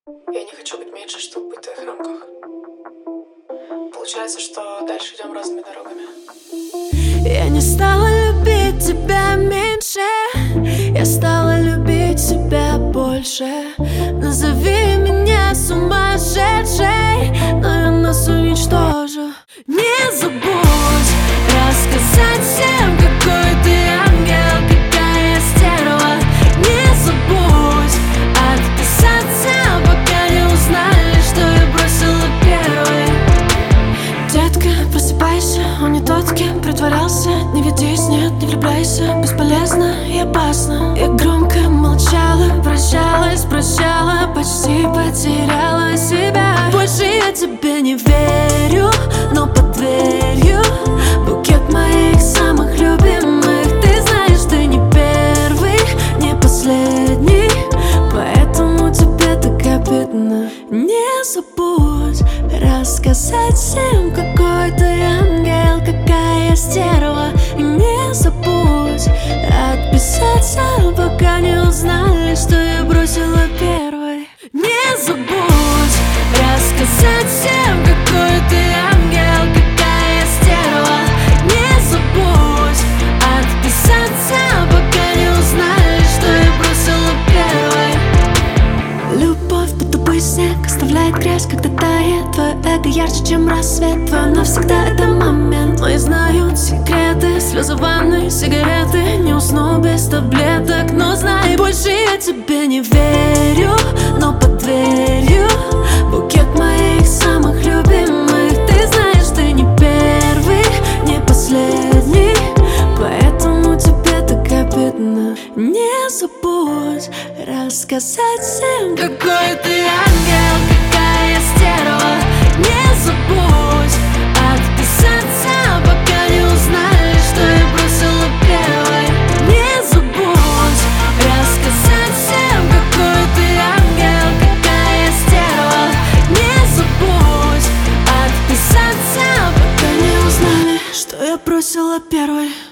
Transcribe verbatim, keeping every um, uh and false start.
Я не хочу быть меньше, чтобы быть в твоих рамках. Получается, что дальше идем разными дорогами. Я не стала любить тебя меньше, я стала любить тебя больше. Назови меня сумасшедшей, но я нас уничтожу. Не забудь рассказать всем, какой ты ангел, какая я стерва. Не забудь отписаться, пока не узнали, что я бросила первой. Детка, просыпайся, он не тот, кем притворялся. Не ведись, нет, не влюбляйся, бесполезно и опасно. Я громко молчала, прощалась, прощала, почти потеряла себя. Больше я тебе не верю, но под дверью букет моих самых любимых. Ты знаешь, ты не первый, не последний, поэтому тебе так обидно. Не забудь рассказать всем, какой ты ангел, какая я стерва. И не забудь отписаться, пока не узнали, что я бросила первой. Не забудь рассказать всем, какой ты ангел, какая я стерва. Не забудь отписаться, пока не узнали, что я бросила первой. Любовь будто бы снег оставляет грязь, когда тает. Твое эго ярче, чем рассвет, твое навсегда это момент. Но я знаю секреты, слезы в ванной, сигареты. Не усну без таблеток, но знай, больше я тебе не верю, но под дверью букет моих самых любимых. Ты знаешь, ты не первый, не последний, поэтому тебе так обидно. Не забудь рассказать всем, какой ты ангел, какая я стерва. Не забудь отписаться, пока не узнали, что я бросила первой. Не забудь рассказать всем, какой ты ангел, какая я стерва. Не забудь отписаться, пока не узнали, что я бросила первой.